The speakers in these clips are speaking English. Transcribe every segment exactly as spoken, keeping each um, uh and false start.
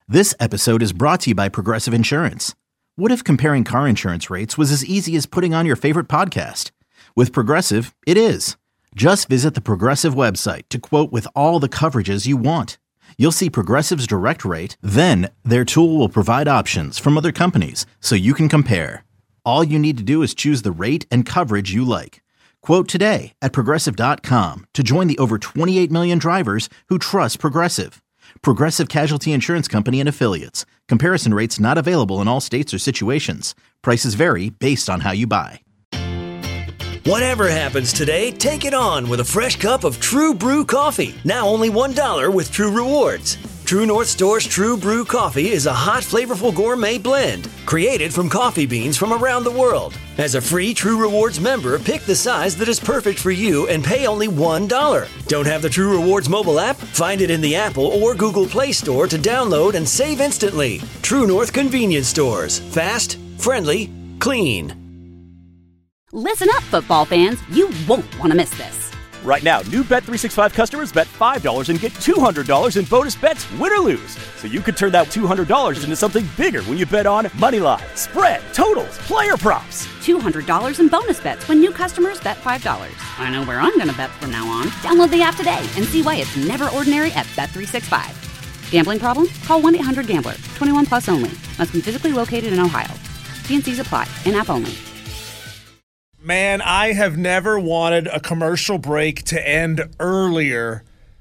This episode is brought to you by Progressive Insurance. What if comparing car insurance rates was as easy as putting on your favorite podcast? With Progressive, it is. Just visit the Progressive website to quote with all the coverages you want. You'll see Progressive's direct rate, then their tool will provide options from other companies so you can compare. All you need to do is choose the rate and coverage you like. Quote today at Progressive dot com to join the over twenty-eight million drivers who trust Progressive. Progressive Casualty Insurance Company and Affiliates. Comparison rates not available in all states or situations. Prices vary based on how you buy. Whatever happens today, take it on with a fresh cup of True Brew coffee. Now only one dollar with True Rewards. True North Store's True Brew coffee is a hot, flavorful gourmet blend created from coffee beans from around the world. As a free True Rewards member, pick the size that is perfect for you and pay only one dollar. Don't have the True Rewards mobile app? Find it in the Apple or Google Play Store to download and save instantly. True North Convenience Stores. Fast, friendly, clean. Listen up, football fans. You won't want to miss this. Right now, new Bet three sixty-five customers bet five dollars and get two hundred dollars in bonus bets, win or lose. So you could turn that two hundred dollars into something bigger when you bet on money line, spread, totals, player props. two hundred dollars in bonus bets when new customers bet five dollars. I know where I'm going to bet from now on. Download the app today and see why it's never ordinary at Bet three sixty-five. Gambling problem? Call one eight hundred gambler. twenty-one plus only. Must be physically located in Ohio. T and C's apply. In-app only. Man, I have never wanted a commercial break to end earlier,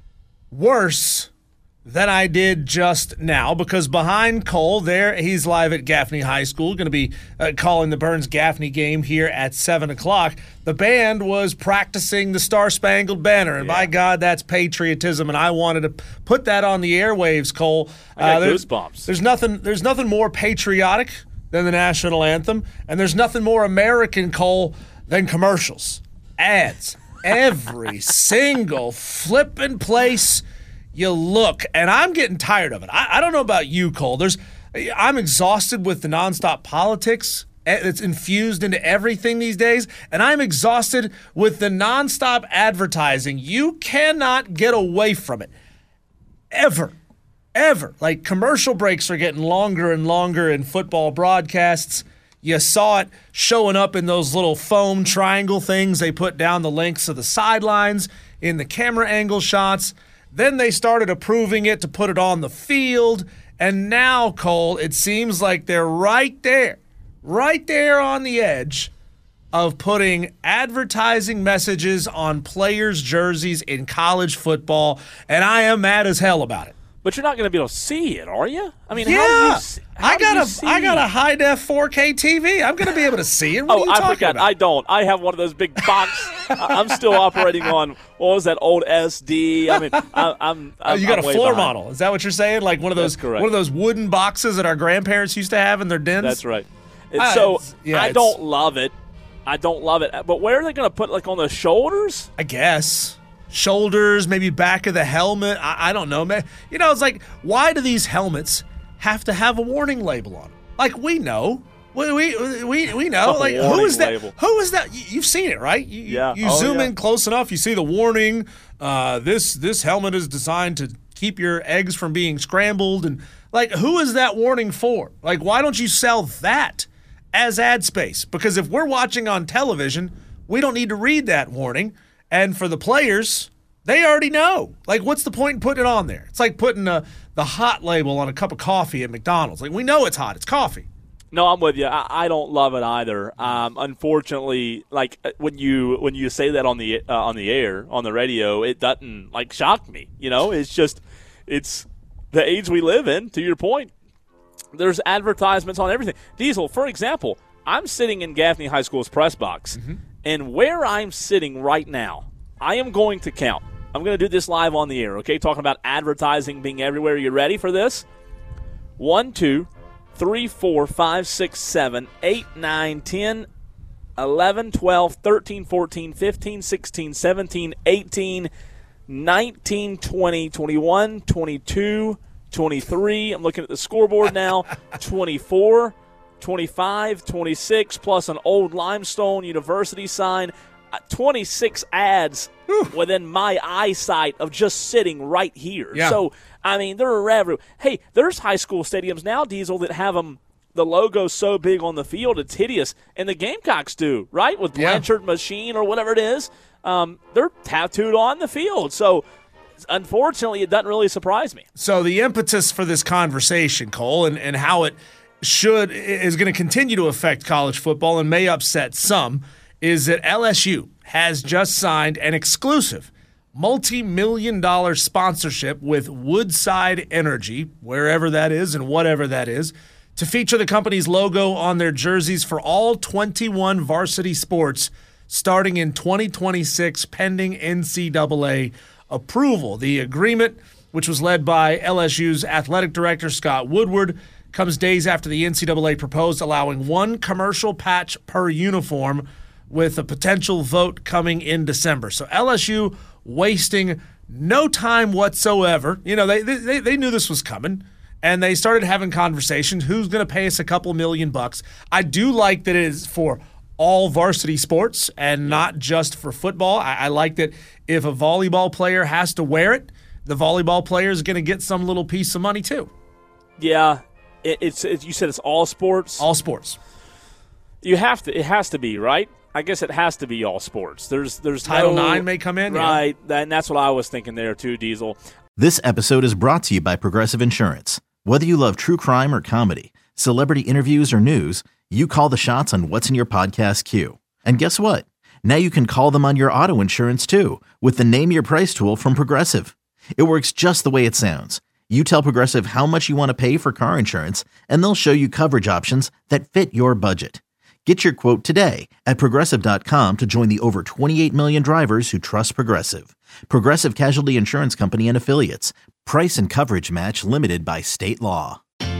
worse than I did just now, because behind Cole there, he's live at Gaffney High School, going to be uh, calling the Burns-Gaffney game here at seven o'clock. The band was practicing the Star-Spangled Banner, and yeah. by God, that's patriotism, and I wanted to put that on the airwaves, Cole. I got uh, there's, goosebumps. There's nothing, there's nothing more patriotic than the national anthem, and there's nothing more American, Cole, than commercials, ads, every single flipping place you look. And I'm getting tired of it. I, I don't know about you, Cole. There's, I'm exhausted with the nonstop politics that's infused into everything these days, and I'm exhausted with the nonstop advertising. You cannot get away from it, ever. Ever. Like, commercial breaks are getting longer and longer in football broadcasts. You saw it showing up in those little foam triangle things they put down the lengths of the sidelines in the camera angle shots. Then they started approving it to put it on the field. And now, Cole, it seems like they're right there, right there on the edge of putting advertising messages on players' jerseys in college football. And I am mad as hell about it. But you're not going to be able to see it, are you? I mean, yeah. how do you see, how I got do you a see? I got a high def four K T V. I'm going to be able to see it. What oh, are you I talking forgot. about? I don't. I have one of those big box. I'm still operating on what was that old S D? I mean, I, I'm. I'm you got I'm a floor behind. model. Is that what you're saying? Like one of those one of those wooden boxes that our grandparents used to have in their dens. That's right. And uh, so yeah, I don't love it. I don't love it. But where are they going to put like on the shoulders? I guess. Shoulders, maybe back of the helmet. I, I don't know, man. You know, it's like, why do these helmets have to have a warning label on them? Like, we know. We we we, we know. A like, who is that? label. Who is that? You, you've seen it, right? You, Yeah. You Oh, zoom yeah. in close enough, you see the warning. Uh, this this helmet is designed to keep your eggs from being scrambled. And, like, who is that warning for? Like, why don't you sell that as ad space? Because if we're watching on television, we don't need to read that warning. And for the players, they already know. Like, what's the point in putting it on there? It's like putting a, the hot label on a cup of coffee at McDonald's. Like, we know it's hot. It's coffee. No, I'm with you. I, I don't love it either. Um, unfortunately, like when you when you say that on the uh, on the air on the radio, it doesn't like shock me. You know, it's just it's the age we live in. To your point, there's advertisements on everything. Diesel, for example, I'm sitting in Gaffney High School's press box, mm-hmm. and where I'm sitting right now, I am going to count. I'm going to do this live on the air, okay? Talking about advertising being everywhere. You ready for this? One, two, three, four, five, six, seven, eight, nine, ten, eleven, twelve, thirteen, fourteen, fifteen, sixteen, seventeen, eighteen, nineteen, twenty, twenty-one, twenty-two, twenty-three. I'm looking at the scoreboard now. twenty-four, twenty-five, twenty-six, plus an old limestone university sign. twenty-six ads Whew. within my eyesight of just sitting right here. Yeah. So, I mean, they're everywhere. Hey, there's high school stadiums now, Diesel, that have them, the logo so big on the field, it's hideous. And the Gamecocks do, right? With Blanchard yeah. Machine or whatever it is. Um, they're tattooed on the field. So, unfortunately, it doesn't really surprise me. So the impetus for this conversation, Cole, and, and how it should is going to continue to affect college football and may upset some, is that L S U has just signed an exclusive multi-million dollar sponsorship with Woodside Energy, wherever that is and whatever that is, to feature the company's logo on their jerseys for all twenty-one varsity sports starting in twenty twenty-six, pending N C double A approval. The agreement, which was led by L S U's athletic director Scott Woodward, comes days after the N C double A proposed allowing one commercial patch per uniform, with a potential vote coming in December. So L S U wasting no time whatsoever. You know, they they, they knew this was coming, and they started having conversations. Who's going to pay us a couple million bucks? I do like that it is for all varsity sports and not just for football. I, I like that if a volleyball player has to wear it, the volleyball player is going to get some little piece of money too. Yeah, it, it's, it's you said it's all sports. All sports. You have to. It has to be, right? I guess it has to be all sports. There's there's Title no, nine may come in. Right, yeah. and that's what I was thinking there too, Diesel. This episode is brought to you by Progressive Insurance. Whether you love true crime or comedy, celebrity interviews or news, you call the shots on what's in your podcast queue. And guess what? Now you can call them on your auto insurance too with the Name Your Price tool from Progressive. It works just the way it sounds. You tell Progressive how much you want to pay for car insurance, and they'll show you coverage options that fit your budget. Get your quote today at Progressive dot com to join the over twenty-eight million drivers who trust Progressive. Progressive Casualty Insurance Company and Affiliates. Price and coverage match limited by state law.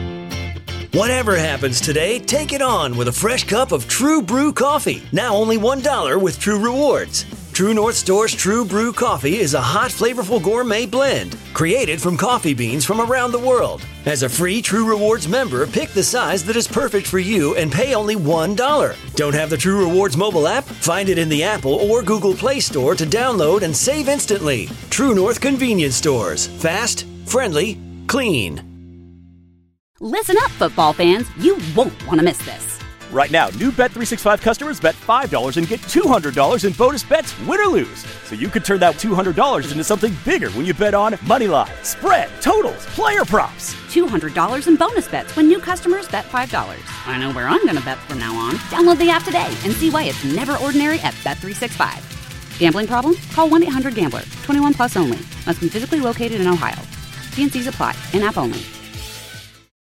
Whatever happens today, take it on with a fresh cup of True Brew coffee. Now only one dollar with True Rewards. True North Store's True Brew coffee is a hot, flavorful gourmet blend created from coffee beans from around the world. As a free True Rewards member, pick the size that is perfect for you and pay only one dollar. Don't have the True Rewards mobile app? Find it in the Apple or Google Play Store to download and save instantly. True North Convenience Stores. Fast, friendly, clean. Listen up, football fans. You won't want to miss this. Right now, new Bet three sixty-five customers bet five dollars and get two hundred dollars in bonus bets, win or lose. So you could turn that two hundred dollars into something bigger when you bet on money line, spread, totals, player props. two hundred dollars in bonus bets when new customers bet five dollars. I know where I'm going to bet from now on. Download the app today and see why it's never ordinary at Bet three sixty-five. Gambling problem? Call one eight hundred gambler. twenty-one plus only. Must be physically located in Ohio. T and C's apply. In-app only.